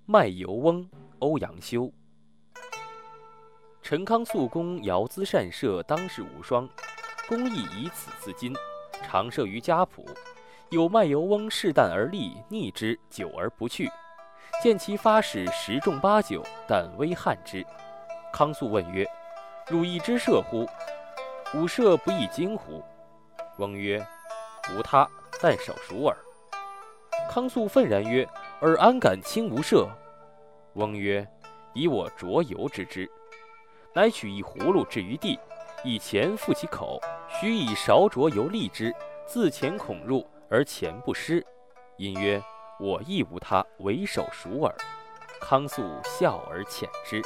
卖油翁欧阳修。陈康肃公遥咨善射，当世无双，公亦以此自矜，常射于家圃。有卖油翁恃弹而立，逆之，久而不去。见其发矢10中8九，但微憾之。康肃问曰：汝亦知射乎？吾射不亦精乎？翁曰：无他，但手熟耳。康肃愤然曰：尔安敢轻吾射？翁曰：以我酌油之之。乃取一葫芦置于地，以钱覆其口，须以勺酌油沥之，自钱孔入，而钱不湿。因曰：我亦无他，唯手熟耳。康肃笑而遣之。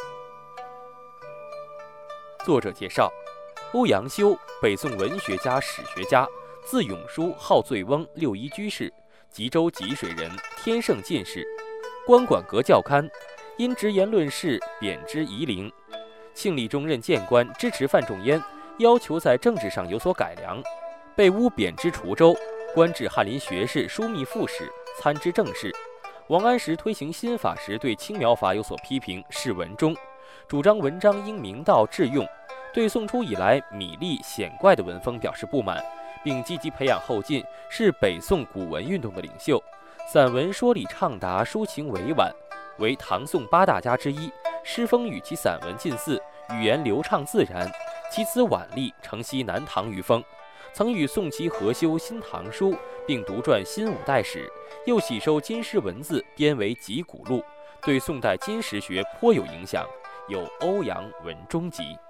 作者介绍：欧阳修，北宋文学家、史学家，字永叔，号醉翁，六一居士，吉州吉水人，天圣进士，官管阁校勘，因直言论事，贬之夷陵。庆历中任谏官，支持范仲淹，要求在政治上有所改良，被诬贬之滁州，官至翰林学士、枢密副使，参知政事。王安石推行新法时，对青苗法有所批评，释文中，主张文章应明道致用，对宋初以来米谧显怪的文风表示不满，并积极培养后进，是北宋古文运动的领袖。散文说理畅达，抒情委婉，为唐宋8大家之一。诗风与其散文近似，语言流畅自然。其词婉丽，承袭南唐余风。曾与宋齐合修《新唐书》，并独撰《新五代史》，又喜收金诗文字，编为《集古录》，对宋代金石学颇有影响，有《欧阳文中集》。